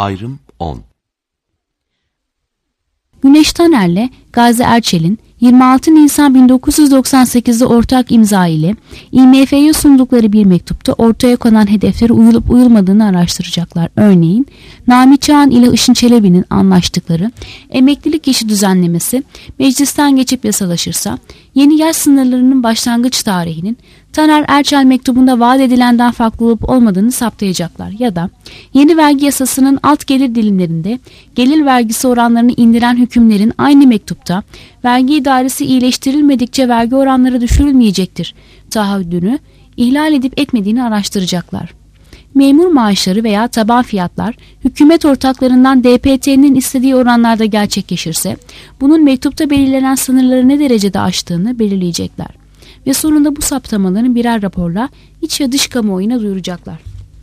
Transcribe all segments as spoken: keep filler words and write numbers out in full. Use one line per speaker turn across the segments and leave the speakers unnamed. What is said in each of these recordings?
Ayrım on.
Güneş Taner'le Gazi Erçel'in yirmi altı Nisan bin dokuz yüz doksan sekiz'de ortak imza ile I M F'ye sundukları bir mektupta ortaya konan hedeflere uyulup uyulmadığını araştıracaklar. Örneğin Nami Çağan ile Işın Çelebi'nin anlaştıkları emeklilik yaşı düzenlemesi meclisten geçip yasalaşırsa yeni yaş sınırlarının başlangıç tarihinin Taner Erçel mektubunda vaat edilenden farklı olup olmadığını saptayacaklar ya da yeni vergi yasasının alt gelir dilimlerinde gelir vergisi oranlarını indiren hükümlerin aynı mektupta vergi idaresi iyileştirilmedikçe vergi oranları düşürülmeyecektir taahhüdünü ihlal edip etmediğini araştıracaklar. Memur maaşları veya taban fiyatlar hükümet ortaklarından D P T'nin istediği oranlarda gerçekleşirse bunun mektupta belirlenen sınırları ne derecede aştığını belirleyecekler. Ve sonunda bu saptamaların birer raporla iç ve dış kamuoyuna duyuracaklar.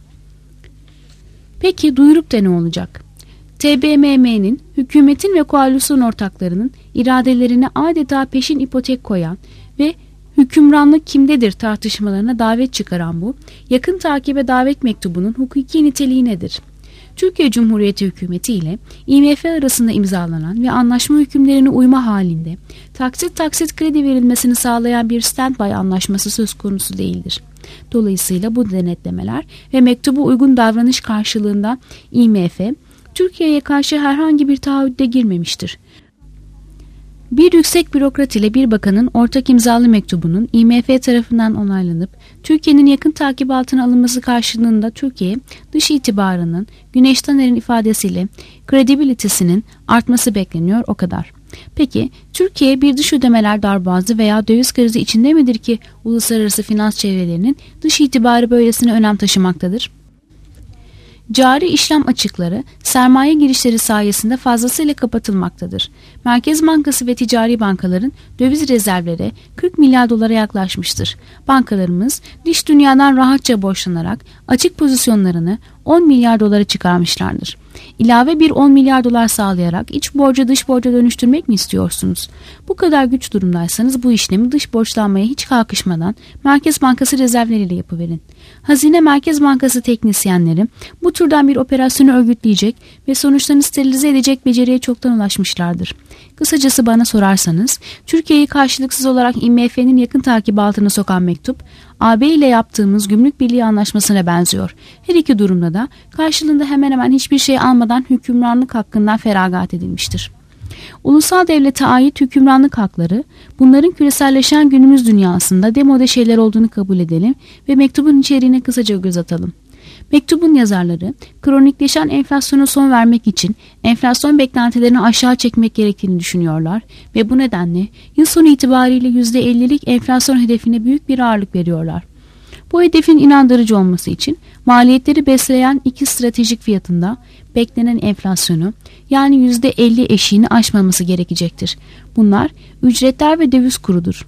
Peki duyurup da ne olacak? T B M M'nin, hükümetin ve koalisyon ortaklarının iradelerine adeta peşin ipotek koyan ve hükümranlık kimdedir tartışmalarına davet çıkaran bu, yakın takibe davet mektubunun hukuki niteliği nedir? Türkiye Cumhuriyeti Hükümeti ile I M F arasında imzalanan ve anlaşma hükümlerine uyma halinde taksit taksit kredi verilmesini sağlayan bir standby anlaşması söz konusu değildir. Dolayısıyla bu denetlemeler ve mektubu uygun davranış karşılığında I M F, Türkiye'ye karşı herhangi bir taahhüde girmemiştir. Bir yüksek bürokrat ile bir bakanın ortak imzalı mektubunun I M F tarafından onaylanıp Türkiye'nin yakın takip altına alınması karşılığında Türkiye dış itibarının Güneş Taner'in ifadesiyle kredibilitesinin artması bekleniyor o kadar. Peki Türkiye bir dış ödemeler darboğazı veya döviz krizi içinde midir ki uluslararası finans çevrelerinin dış itibarı böylesine önem taşımaktadır? Cari işlem açıkları sermaye girişleri sayesinde fazlasıyla kapatılmaktadır. Merkez Bankası ve ticari bankaların döviz rezervleri kırk milyar dolara yaklaşmıştır. Bankalarımız dış dünyadan rahatça borçlanarak açık pozisyonlarını on milyar dolara çıkarmışlardır. İlave bir on milyar dolar sağlayarak iç borcu dış borca dönüştürmek mi istiyorsunuz? Bu kadar güç durumdaysanız bu işlemi dış borçlanmaya hiç kalkışmadan Merkez Bankası rezervleriyle yapıverin. Hazine Merkez Bankası teknisyenleri bu türden bir operasyonu örgütleyecek ve sonuçlarını sterilize edecek beceriye çoktan ulaşmışlardır. Kısacası bana sorarsanız Türkiye'yi karşılıksız olarak I M F'nin yakın takibi altına sokan mektup A B ile yaptığımız gümrük birliği anlaşmasına benziyor. Her iki durumda da karşılığında hemen hemen hiçbir şey almadan hükümranlık hakkından feragat edilmiştir. Ulusal devlete ait hükümranlık hakları bunların küreselleşen günümüz dünyasında demode şeyler olduğunu kabul edelim ve mektubun içeriğine kısaca göz atalım. Mektubun yazarları kronikleşen enflasyona son vermek için enflasyon beklentilerini aşağı çekmek gerektiğini düşünüyorlar ve bu nedenle yıl sonu itibariyle yüzde ellilik enflasyon hedefine büyük bir ağırlık veriyorlar. Bu hedefin inandırıcı olması için maliyetleri besleyen iki stratejik fiyatında beklenen enflasyonu yani yüzde elli eşiğini aşmaması gerekecektir. Bunlar ücretler ve döviz kurudur.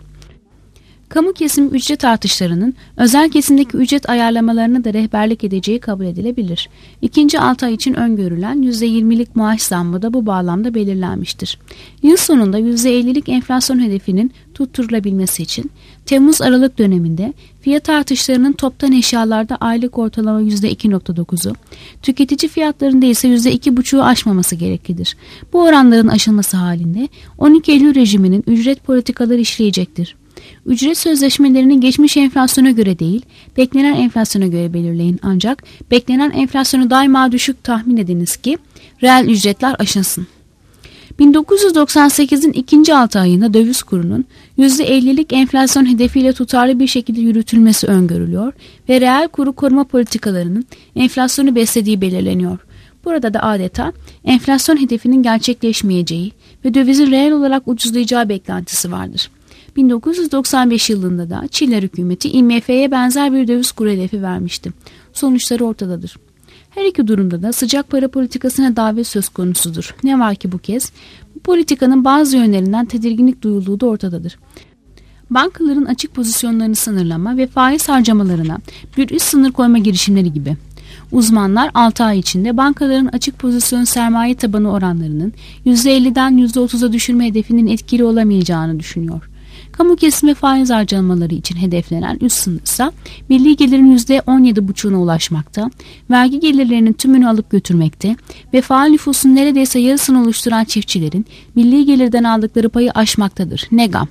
Kamu kesimi ücret artışlarının özel kesimdeki ücret ayarlamalarına da rehberlik edeceği kabul edilebilir. İkinci altı ay için öngörülen yüzde yirmilik maaş zammı da bu bağlamda belirlenmiştir. Yıl sonunda yüzde ellilik enflasyon hedefinin tutturulabilmesi için Temmuz-Aralık döneminde fiyat artışlarının toptan eşyalarda aylık ortalama yüzde iki virgül dokuzu, tüketici fiyatlarında ise yüzde iki virgül beşi aşmaması gereklidir. Bu oranların aşılması halinde on iki Eylül rejiminin ücret politikaları işleyecektir. Ücret sözleşmelerini geçmiş enflasyona göre değil, beklenen enflasyona göre belirleyin ancak beklenen enflasyonu daima düşük tahmin ediniz ki reel ücretler aşınsın. bin dokuz yüz doksan sekiz'in ikinci altı ayında döviz kurunun yüzde ellilik enflasyon hedefiyle tutarlı bir şekilde yürütülmesi öngörülüyor ve reel kuru koruma politikalarının enflasyonu beslediği belirleniyor. Burada da adeta enflasyon hedefinin gerçekleşmeyeceği ve dövizin reel olarak ucuzlayacağı beklentisi vardır. bin dokuz yüz doksan beş yılında da Çiller hükümeti I M F'ye benzer bir döviz kuru hedefi vermişti. Sonuçları ortadadır. Her iki durumda da sıcak para politikasına davet söz konusudur. Ne var ki bu kez bu politikanın bazı yönlerinden tedirginlik duyulduğu da ortadadır. Bankaların açık pozisyonlarını sınırlama ve faiz harcamalarına bir üst sınır koyma girişimleri gibi. Uzmanlar altı ay içinde bankaların açık pozisyon sermaye tabanı oranlarının yüzde elliden yüzde otuza düşürme hedefinin etkili olamayacağını düşünüyor. Kamu kesimi faiz harcamaları için hedeflenen üst sınır ise milli gelirin yüzde on yedi buçuğuna ulaşmakta, vergi gelirlerinin tümünü alıp götürmekte ve faal nüfusun neredeyse yarısını oluşturan çiftçilerin milli gelirden aldıkları payı aşmaktadır. Negam.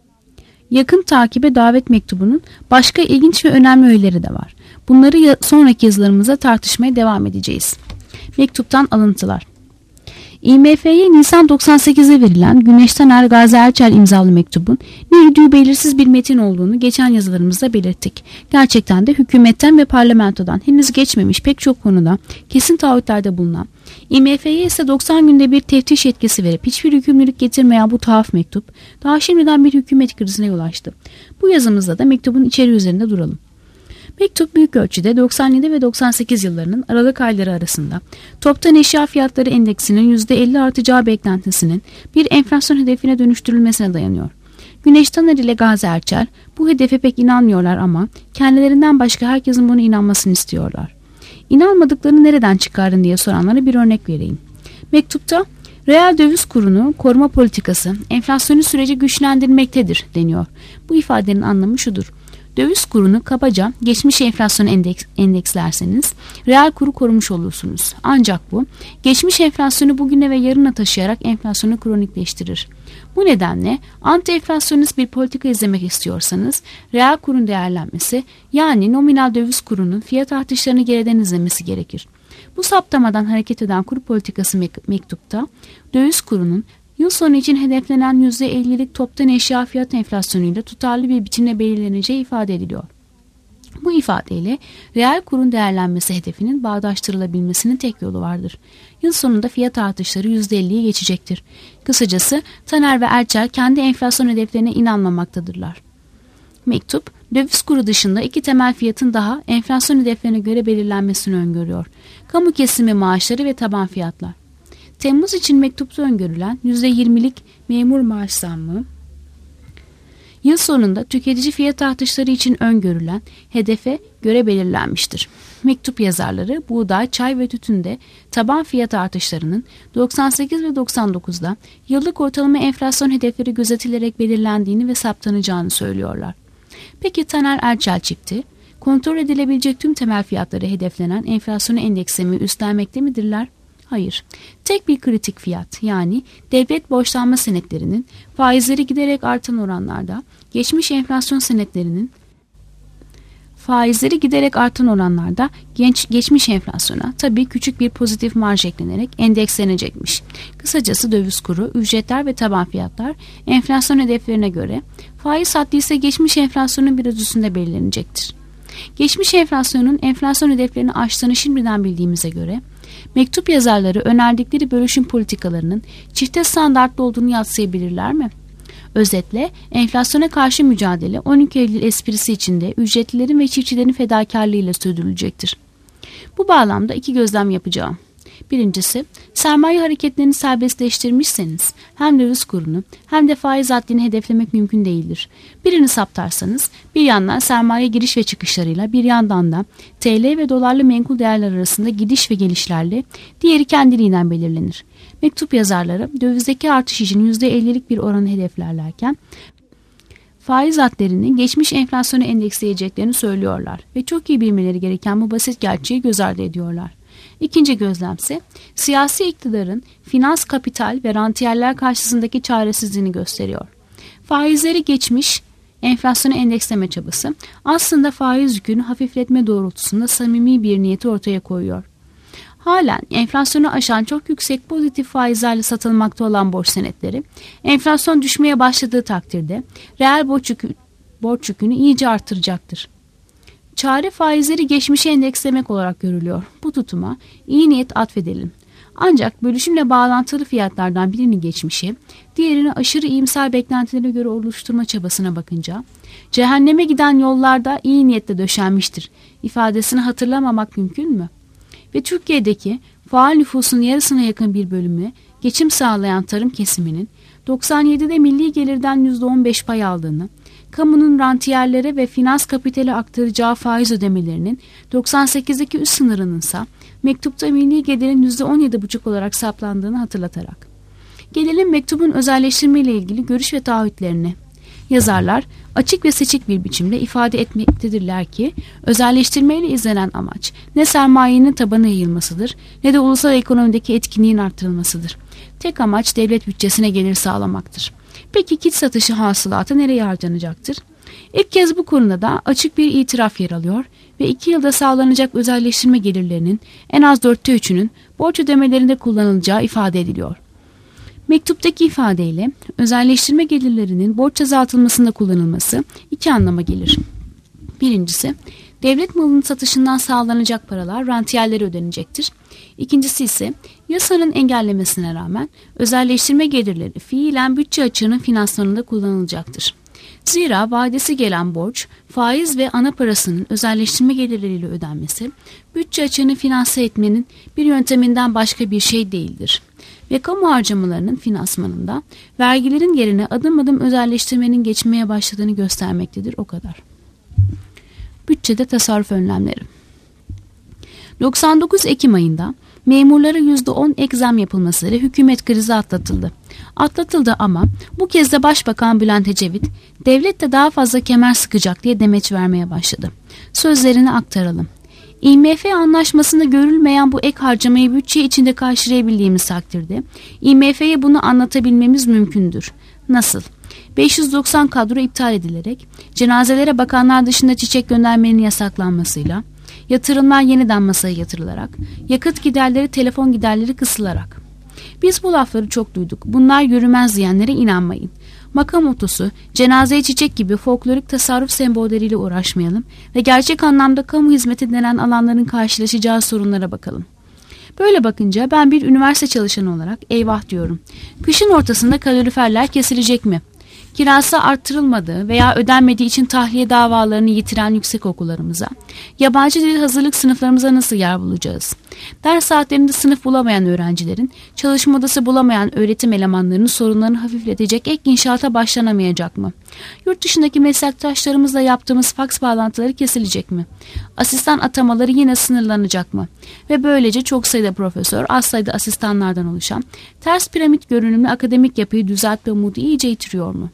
Yakın takibe davet mektubunun başka ilginç ve önemli öğeleri de var. Bunları sonraki yazılarımıza tartışmaya devam edeceğiz. Mektuptan alıntılar. İ M F'ye Nisan doksan sekiz'e verilen Güneş Taner Gazi Erçel imzalı mektubun ne idüğü belirsiz bir metin olduğunu geçen yazılarımızda belirttik. Gerçekten de hükümetten ve parlamentodan henüz geçmemiş pek çok konuda kesin taahhütlerde bulunan, İ M F'ye ise doksan günde bir teftiş yetkisi verip hiçbir hükümlülük getirmeyen bu tuhaf mektup daha şimdiden bir hükümet krizine yol açtı. Bu yazımızda da mektubun içeriği üzerinde duralım. Mektup büyük ölçüde doksan yedi ve doksan sekiz yıllarının Aralık ayları arasında toptan eşya fiyatları endeksinin yüzde elli artacağı beklentisinin bir enflasyon hedefine dönüştürülmesine dayanıyor. Güneş Taner ile Gazi Erçel bu hedefe pek inanmıyorlar ama kendilerinden başka herkesin buna inanmasını istiyorlar. İnanmadıklarını nereden çıkardın diye soranlara bir örnek vereyim. Mektupta reel döviz kurunu koruma politikası enflasyonu süreci güçlendirmektedir deniyor. Bu ifadenin anlamı şudur. Döviz kurunu kabaca geçmiş enflasyon endeks, endekslerseniz reel kuru korumuş olursunuz. Ancak bu geçmiş enflasyonu bugüne ve yarına taşıyarak enflasyonu kronikleştirir. Bu nedenle anti-enflasyonist bir politika izlemek istiyorsanız reel kurun değerlenmesi yani nominal döviz kurunun fiyat artışlarını geriden izlemesi gerekir. Bu saptamadan hareket eden kur politikası mek- mektupta döviz kurunun yıl sonu için hedeflenen yüzde elli'lik toptan eşya fiyat enflasyonuyla tutarlı bir biçimde belirleneceği ifade ediliyor. Bu ifadeyle reel kurun değerlenmesi hedefinin bağdaştırılabilmesinin tek yolu vardır. Yıl sonunda fiyat artışları yüzde elli'yi geçecektir. Kısacası Taner ve Erçel kendi enflasyon hedeflerine inanmamaktadırlar. Mektup, döviz kuru dışında iki temel fiyatın daha enflasyon hedeflerine göre belirlenmesini öngörüyor. Kamu kesimi maaşları ve taban fiyatlar. Temmuz için mektupta öngörülen yüzde yirmi'lik memur maaş zammı, yıl sonunda tüketici fiyat artışları için öngörülen hedefe göre belirlenmiştir. Mektup yazarları buğday, çay ve tütünde taban fiyat artışlarının doksan sekiz ve doksan dokuz'da yıllık ortalama enflasyon hedefleri gözetilerek belirlendiğini ve saptanacağını söylüyorlar. Peki Taner Erçel çifti, kontrol edilebilecek tüm temel fiyatları hedeflenen enflasyonu endeksemi üstlenmekte midirler? Hayır. Tek bir kritik fiyat yani devlet borçlanma senetlerinin faizleri giderek artan oranlarda geçmiş enflasyon senetlerinin faizleri giderek artan oranlarda genç, geçmiş enflasyona tabii küçük bir pozitif marj eklenerek endekslenecekmiş. Kısacası döviz kuru, ücretler ve taban fiyatlar enflasyon hedeflerine göre faiz haddi ise geçmiş enflasyonun biraz üstünde belirlenecektir. Geçmiş enflasyonun enflasyon hedeflerini aştığını şimdiden bildiğimize göre mektup yazarları önerdikleri bölüşüm politikalarının çifte standartlı olduğunu yadsıyabilirler mi? Özetle enflasyona karşı mücadele on iki Eylül esprisi içinde ücretlilerin ve çiftçilerin fedakarlığıyla sürdürülecektir. Bu bağlamda iki gözlem yapacağım. Birincisi, sermaye hareketlerini serbestleştirmişseniz hem döviz kurunu hem de faiz haddini hedeflemek mümkün değildir. Birini saptarsanız bir yandan sermaye giriş ve çıkışlarıyla bir yandan da T L ve dolarlı menkul değerler arasında gidiş ve gelişlerle diğeri kendiliğinden belirlenir. Mektup yazarları dövizdeki artış için yüzde elli'lik bir oranı hedeflerlerken faiz hadlerini geçmiş enflasyonu endeksleyeceklerini söylüyorlar ve çok iyi bilmeleri gereken bu basit gerçeği göz ardı ediyorlar. İkinci gözlemse siyasi iktidarın finans, kapital ve rantiyerler karşısındaki çaresizliğini gösteriyor. Faizleri geçmiş enflasyonu endeksleme çabası aslında faiz yükünü hafifletme doğrultusunda samimi bir niyeti ortaya koyuyor. Halen enflasyonu aşan çok yüksek pozitif faizlerle satılmakta olan borç senetleri enflasyon düşmeye başladığı takdirde reel borç, yükü, borç yükünü iyice artıracaktır. Çare faizleri geçmişe endekslemek olarak görülüyor. Bu tutuma iyi niyet atfedelim. Ancak bölüşümle bağlantılı fiyatlardan birini geçmişe, diğerini aşırı iyimser beklentilere göre oluşturma çabasına bakınca, cehenneme giden yollarda iyi niyetle döşenmiştir ifadesini hatırlamamak mümkün mü? Ve Türkiye'deki faal nüfusun yarısına yakın bir bölümü geçim sağlayan tarım kesiminin doksan yedi'de milli gelirden yüzde on beş pay aldığını, kamunun rantiyerlere ve finans kapitale aktaracağı faiz ödemelerinin doksan sekizdeki üst sınırının ise mektupta milli gelirin yüzde on yedi buçuk olarak saplandığını hatırlatarak. Gelelim mektubun özelleştirme ile ilgili görüş ve taahhütlerine. Yazarlar açık ve seçik bir biçimde ifade etmektedirler ki özelleştirmeyle izlenen amaç ne sermayenin tabana yayılmasıdır ne de ulusal ekonomideki etkinliğin artırılmasıdır. Tek amaç devlet bütçesine gelir sağlamaktır. Peki kit satışı hasılatı nereye harcanacaktır? İlk kez bu konuda da açık bir itiraf yer alıyor ve iki yılda sağlanacak özelleştirme gelirlerinin en az dörtte üçünün borç ödemelerinde kullanılacağı ifade ediliyor. Mektuptaki ifadeyle özelleştirme gelirlerinin borç azaltılmasında kullanılması iki anlama gelir. Birincisi, devlet malının satışından sağlanacak paralar rantiyerlere ödenecektir. İkincisi ise yasanın engellemesine rağmen özelleştirme gelirleri fiilen bütçe açığının finansmanında kullanılacaktır. Zira vadesi gelen borç, faiz ve ana parasının özelleştirme gelirleriyle ödenmesi, bütçe açığını finanse etmenin bir yönteminden başka bir şey değildir. Ve kamu harcamalarının finansmanında vergilerin yerine adım adım özelleştirmenin geçmeye başladığını göstermektedir, o kadar. Bütçede tasarruf önlemleri. doksan dokuz Ekim ayında memurlara yüzde on ek zam yapılmasıyla hükümet krizi atlatıldı. Atlatıldı ama bu kez de Başbakan Bülent Ecevit, devlet de daha fazla kemer sıkacak diye demeç vermeye başladı. Sözlerini aktaralım. İ M F anlaşmasında görülmeyen bu ek harcamayı bütçe içinde karşılayabildiğimiz takdirde İ M F'ye bunu anlatabilmemiz mümkündür. Nasıl? beş yüz doksan kadro iptal edilerek, cenazelere bakanlar dışında çiçek göndermenin yasaklanmasıyla, yatırımlar yeniden masaya yatırılarak, yakıt giderleri, telefon giderleri kısılarak. Biz bu lafları çok duyduk. Bunlar yürümez diyenlere inanmayın. Makam otosu, cenazeye çiçek gibi folklorik tasarruf sembolleriyle uğraşmayalım ve gerçek anlamda kamu hizmeti denen alanların karşılaşacağı sorunlara bakalım. Böyle bakınca ben bir üniversite çalışanı olarak eyvah diyorum. Kışın ortasında kaloriferler kesilecek mi? Kirası arttırılmadığı veya ödenmediği için tahliye davalarını yitiren yüksekokullarımıza, yabancı dil hazırlık sınıflarımıza nasıl yer bulacağız? Ders saatlerinde sınıf bulamayan öğrencilerin, çalışma odası bulamayan öğretim elemanlarının sorunlarını hafifletecek ek inşaata başlanamayacak mı? Yurt dışındaki meslektaşlarımızla yaptığımız faks bağlantıları kesilecek mi? Asistan atamaları yine sınırlanacak mı? Ve böylece çok sayıda profesör, az sayıda asistanlardan oluşan ters piramit görünümlü akademik yapıyı düzeltme umudu iyice yitiriyor mu?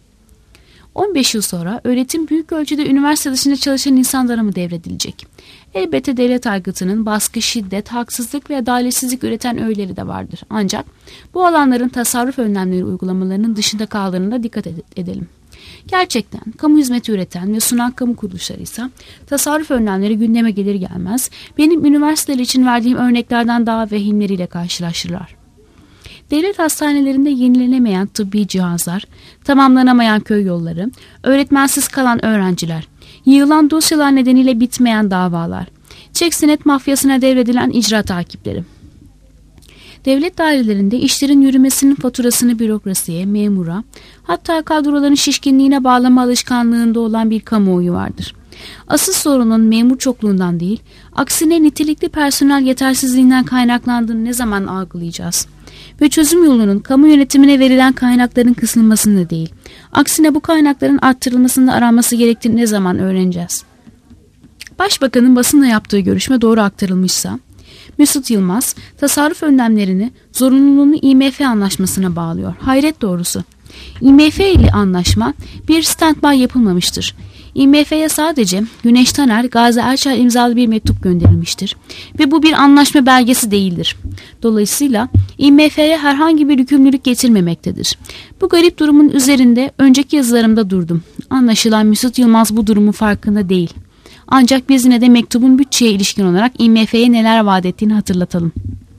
on beş yıl sonra öğretim büyük ölçüde üniversite dışında çalışan insanlara mı devredilecek? Elbette devlet aygıtının baskı, şiddet, haksızlık ve adaletsizlik üreten öğeleri de vardır. Ancak bu alanların tasarruf önlemleri uygulamalarının dışında kaldığına da dikkat edelim. Gerçekten kamu hizmeti üreten ve sunan kamu kuruluşları ise tasarruf önlemleri gündeme gelir gelmez benim üniversiteler için verdiğim örneklerden daha vehimleriyle karşılaşırlar. Devlet hastanelerinde yenilenemeyen tıbbi cihazlar, tamamlanamayan köy yolları, öğretmensiz kalan öğrenciler, yığılan dosyalar nedeniyle bitmeyen davalar, çek senet mafyasına devredilen icra takipleri. Devlet dairelerinde işlerin yürümesinin faturasını bürokrasiye, memura, hatta kadroların şişkinliğine bağlama alışkanlığında olan bir kamuoyu vardır. Asıl sorunun memur çokluğundan değil, aksine nitelikli personel yetersizliğinden kaynaklandığını ne zaman algılayacağız? Ve çözüm yolunun kamu yönetimine verilen kaynakların kısılmasında değil, aksine bu kaynakların arttırılmasında aranması gerektiğini ne zaman öğreneceğiz? Başbakanın basınla yaptığı görüşme doğru aktarılmışsa, Mesut Yılmaz tasarruf önlemlerini zorunluluğunu İ M F anlaşmasına bağlıyor. Hayret doğrusu. İ M F ile anlaşma bir stand-by yapılmamıştır. İ M F'ye sadece Güneş Taner, Gazi Erçel imzalı bir mektup gönderilmiştir ve bu bir anlaşma belgesi değildir. Dolayısıyla İ M F'ye herhangi bir yükümlülük getirmemektedir. Bu garip durumun üzerinde önceki yazılarımda durdum. Anlaşılan Mesut Yılmaz bu durumun farkında değil. Ancak biz yine de mektubun bütçeye ilişkin olarak İ M F'ye neler vaat ettiğini hatırlatalım.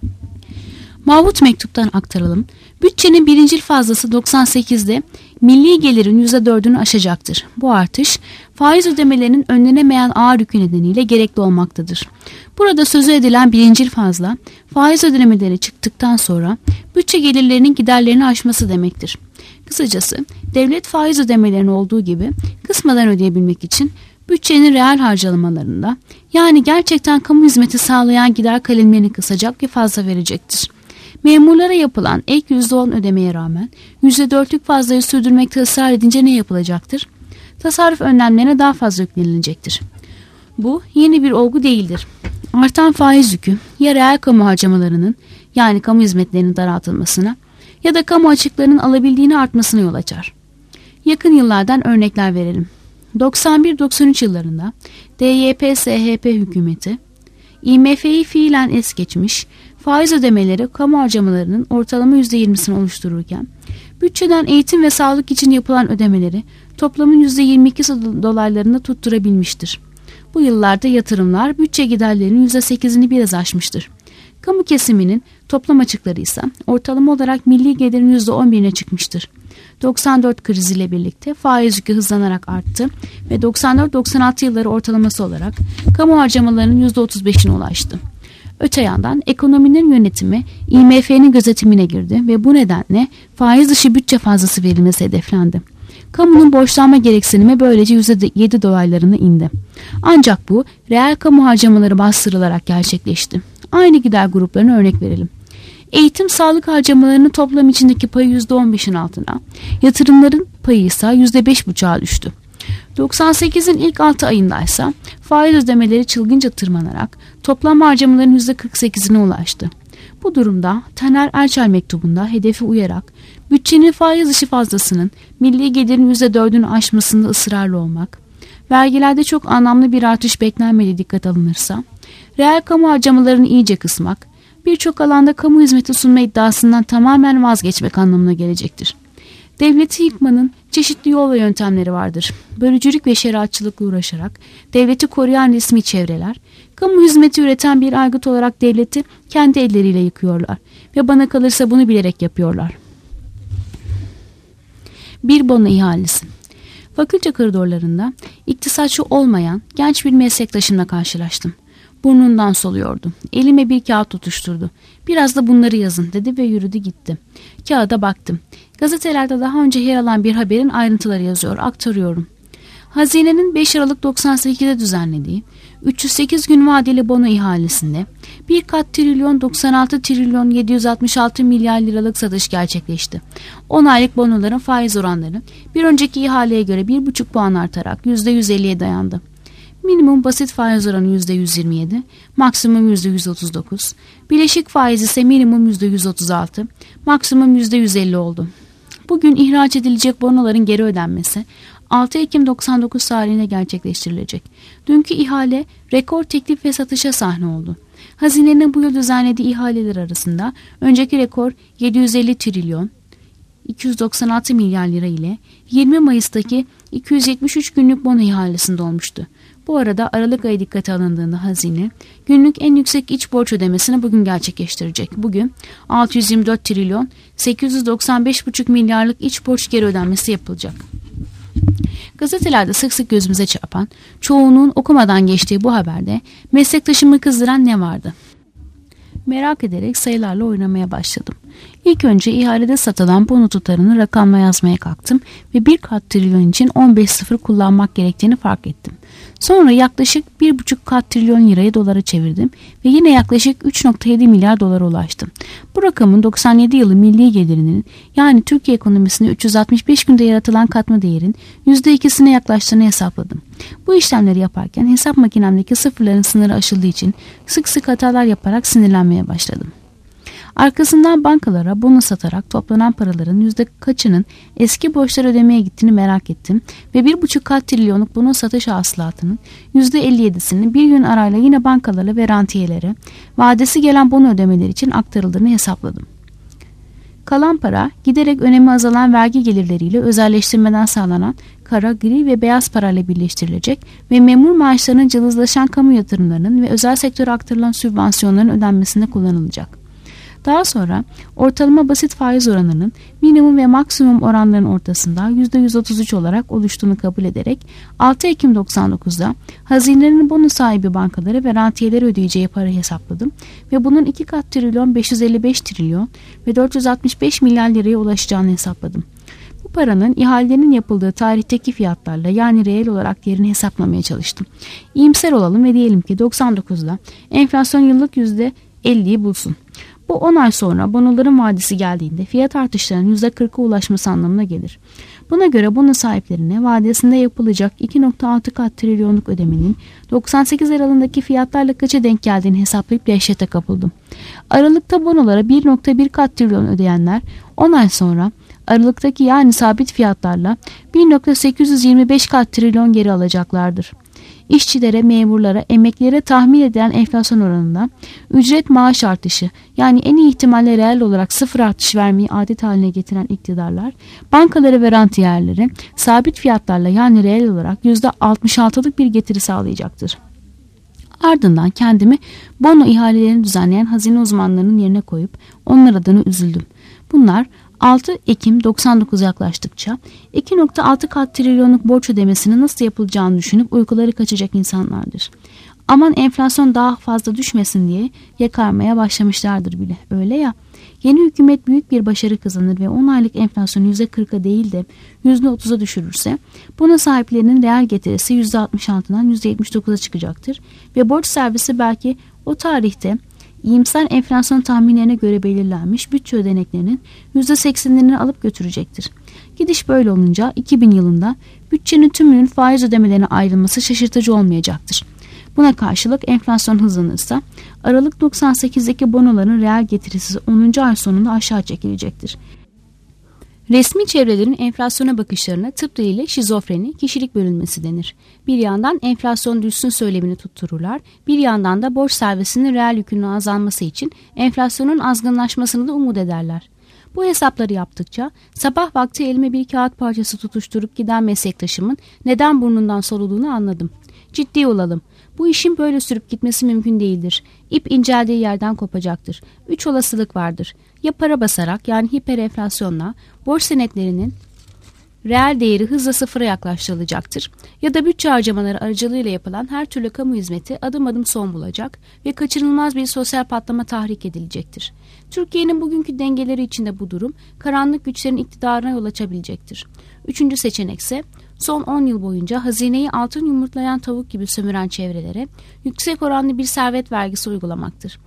Mahmut mektuptan aktaralım. Bütçenin birincil fazlası doksan sekizde milli gelirin yüzde dördünü aşacaktır. Bu artış faiz ödemelerinin önlenemeyen ağır yükü nedeniyle gerekli olmaktadır. Burada sözü edilen birincil fazla faiz ödemeleri çıktıktan sonra bütçe gelirlerinin giderlerini aşması demektir. Kısacası devlet faiz ödemelerini olduğu gibi kısmadan ödeyebilmek için bütçenin reel harcamalarında, yani gerçekten kamu hizmeti sağlayan gider kalemlerini kısacak ve fazla verecektir. Memurlara yapılan ek yüzde on ödemeye rağmen yüzde dörtlük fazlayı sürdürmekte ısrar edince ne yapılacaktır? Tasarruf önlemlerine daha fazla yüklenilecektir. Bu yeni bir olgu değildir. Artan faiz yükü ya reel kamu harcamalarının, yani kamu hizmetlerinin daraltılmasına ya da kamu açıklarının alabildiğini artmasına yol açar. Yakın yıllardan örnekler verelim. doksan bir doksan üç yıllarında D Y P S H P hükümeti I M F'yi fiilen es geçmiş, faiz ödemeleri kamu harcamalarının ortalama yüzde yirmisini oluştururken, bütçeden eğitim ve sağlık için yapılan ödemeleri toplamın yüzde yirmi ikisi dolaylarında tutturabilmiştir. Bu yıllarda yatırımlar bütçe giderlerinin yüzde sekizini biraz aşmıştır. Kamu kesiminin toplam açıkları ise ortalama olarak milli gelirin yüzde on birine çıkmıştır. doksan dört kriziyle birlikte faiz yükü hızlanarak arttı ve doksan dört doksan altı yılları ortalaması olarak kamu harcamalarının yüzde otuz beşine ulaştı. Öte yandan ekonominin yönetimi I M F'nin gözetimine girdi ve bu nedenle faiz dışı bütçe fazlası verilmesi hedeflendi. Kamunun borçlanma gereksinimi böylece yüzde yedi dolaylarına indi. Ancak bu reel kamu harcamaları bastırılarak gerçekleşti. Aynı gider gruplarına örnek verelim. Eğitim sağlık harcamalarının toplam içindeki payı yüzde on beşin altına, yatırımların payı ise yüzde beş buçuğa düştü. doksan sekizin ilk altı ayında ise faiz ödemeleri çılgınca tırmanarak toplam harcamaların yüzde kırk sekizine ulaştı. Bu durumda Taner Erçel mektubunda hedefe uyarak bütçenin faiz dışı fazlasının milli gelirin yüzde dördünü aşmasında ısrarlı olmak, vergilerde çok anlamlı bir artış beklenmediği dikkat alınırsa, reel kamu harcamalarını iyice kısmak, birçok alanda kamu hizmeti sunma iddiasından tamamen vazgeçmek anlamına gelecektir. Devleti yıkmanın çeşitli yol ve yöntemleri vardır. Bölücülük ve şeriatçılıkla uğraşarak devleti koruyan resmi çevreler, kamu hizmeti üreten bir aygıt olarak devleti kendi elleriyle yıkıyorlar ve bana kalırsa bunu bilerek yapıyorlar. Bir bono ihalesi. Fakülte koridorlarında iktisatçı olmayan genç bir meslektaşımla karşılaştım. Burnundan soluyordu. Elime bir kağıt tutuşturdu. Biraz da bunları yazın dedi ve yürüdü gitti. Kağıda baktım. Gazetelerde daha önce yer alan bir haberin ayrıntıları yazıyor. Aktarıyorum. Hazinenin beş Aralık doksan sekizde düzenlediği üç yüz sekiz gün vadeli bono ihalesinde bir kat trilyon doksan altı trilyon yedi yüz altmış altı milyar liralık satış gerçekleşti. on aylık bonoların faiz oranları bir önceki ihaleye göre bir buçuk puan artarak yüzde yüz elliye dayandı. Minimum basit faiz oranı yüzde yüz yirmi yedi, maksimum yüzde yüz otuz dokuz, bileşik faiz ise minimum yüzde yüz otuz altı, maksimum yüzde yüz elli oldu. Bugün ihraç edilecek bonoların geri ödenmesi altı Ekim doksan dokuz tarihinde gerçekleştirilecek. Dünkü ihale rekor teklif ve satışa sahne oldu. Hazinenin bu yıl düzenlediği ihaleler arasında önceki rekor yedi yüz elli trilyon iki yüz doksan altı milyar lira ile yirmi Mayıs'taki iki yüz yetmiş üç günlük bono ihalesinde olmuştu. Bu arada Aralık ayı dikkate alındığında hazine günlük en yüksek iç borç ödemesini bugün gerçekleştirecek. Bugün altı yüz yirmi dört trilyon sekiz yüz doksan beş buçuk milyarlık iç borç geri ödenmesi yapılacak. Gazetelerde sık sık gözümüze çarpan, çoğunluğun okumadan geçtiği bu haberde meslektaşımı kızdıran ne vardı? Merak ederek sayılarla oynamaya başladım. İlk önce ihalede satılan bono tutarını rakamla yazmaya kalktım ve bir kat trilyon için on beş sıfır kullanmak gerektiğini fark ettim. Sonra yaklaşık bir buçuk kat trilyon lirayı dolara çevirdim ve yine yaklaşık üç virgül yedi milyar dolara ulaştım. Bu rakamın doksan yedi yılı milli gelirinin, yani Türkiye ekonomisinde üç yüz altmış beş günde yaratılan katma değerin yüzde ikisine yaklaştığını hesapladım. Bu işlemleri yaparken hesap makinemdeki sıfırların sınırı aşıldığı için sık sık hatalar yaparak sinirlenmeye başladım. Arkasından bankalara bono satarak toplanan paraların yüzde kaçının eski borçlar ödemeye gittiğini merak ettim ve bir buçuk kat trilyonluk bono satış hasılatının yüzde elli yedisinin bir gün arayla yine bankalara ve rantiyelere vadesi gelen bono ödemeleri için aktarıldığını hesapladım. Kalan para giderek önemi azalan vergi gelirleriyle özelleştirmeden sağlanan kara, gri ve beyaz parayla birleştirilecek ve memur maaşlarının cılızlaşan kamu yatırımlarının ve özel sektöre aktarılan sübvansiyonların ödenmesinde kullanılacak. Daha sonra ortalama basit faiz oranının minimum ve maksimum oranların ortasında yüzde yüz otuz üç olarak oluştuğunu kabul ederek altı Ekim doksan dokuzda hazinenin bono sahibi bankaları ve rantiyeleri ödeyeceği parayı hesapladım ve bunun iki kat trilyon beş yüz elli beş trilyon ve dört yüz altmış beş milyar liraya ulaşacağını hesapladım. Bu paranın ihalenin yapıldığı tarihteki fiyatlarla, yani reel olarak yerini hesaplamaya çalıştım. İyimser olalım ve diyelim ki doksan dokuzda enflasyon yıllık yüzde elliyi bulsun. Bu on ay sonra bonoların vadesi geldiğinde fiyat artışlarının yüzde kırka ulaşması anlamına gelir. Buna göre bono sahiplerine vadesinde yapılacak iki virgül altı kat trilyonluk ödemenin doksan sekiz aralığındaki fiyatlarla kaça denk geldiğini hesaplayıp dehşete kapıldım. Aralıkta bonolara bir virgül bir kat trilyon ödeyenler on ay sonra Aralıktaki yani sabit fiyatlarla bir nokta sekiz yüz yirmi beş kat trilyon geri alacaklardır. İşçilere, memurlara, emeklilere tahmin edilen enflasyon oranında ücret maaş artışı yani en iyi ihtimalle reel olarak sıfır artış vermeyi adet haline getiren iktidarlar, bankalara ve rantiyerlere sabit fiyatlarla yani reel olarak yüzde altmış altılık bir getiri sağlayacaktır. Ardından kendimi bono ihalelerini düzenleyen hazine uzmanlarının yerine koyup onlar adına üzüldüm. Bunlar altı Ekim doksan dokuz yaklaştıkça iki nokta altı kat trilyonluk borç ödemesinin nasıl yapılacağını düşünüp uykuları kaçacak insanlardır. Aman enflasyon daha fazla düşmesin diye yakarmaya başlamışlardır bile. Öyle ya, yeni hükümet büyük bir başarı kazanır ve on aylık enflasyonu yüzde kırka değil de yüzde otuza düşürürse bono sahiplerinin reel getirisi yüzde altmış altıdan yüzde yetmiş dokuza çıkacaktır ve borç servisi belki o tarihte iyimser enflasyon tahminlerine göre belirlenmiş bütçe ödeneklerinin yüzde seksenlerini alıp götürecektir. Gidiş böyle olunca iki bin yılında bütçenin tümünün faiz ödemelerine ayrılması şaşırtıcı olmayacaktır. Buna karşılık enflasyon hızlanırsa Aralık doksan sekizdeki bonoların reel getirisi onuncu ay sonunda aşağı çekilecektir. Resmi çevrelerin enflasyona bakışlarına tıp diliyle şizofreni, kişilik bölünmesi denir. Bir yandan enflasyon düşsün söylemini tuttururlar, bir yandan da borç servisinin reel yükünün azalması için enflasyonun azgınlaşmasını da umut ederler. Bu hesapları yaptıkça sabah vakti elime bir kağıt parçası tutuşturup giden meslektaşımın neden burnundan soluduğunu anladım. Ciddi olalım. Bu işin böyle sürüp gitmesi mümkün değildir. İp inceldiği yerden kopacaktır. Üç olasılık vardır. Ya para basarak yani hiperenflasyonla borç senetlerinin reel değeri hızla sıfıra yaklaştırılacaktır. Ya da bütçe harcamaları aracılığıyla yapılan her türlü kamu hizmeti adım adım son bulacak ve kaçınılmaz bir sosyal patlama tahrik edilecektir. Türkiye'nin bugünkü dengeleri içinde bu durum karanlık güçlerin iktidarına yol açabilecektir. Üçüncü seçenek ise son on yıl boyunca hazineyi altın yumurtlayan tavuk gibi sömüren çevrelere yüksek oranlı bir servet vergisi uygulamaktır.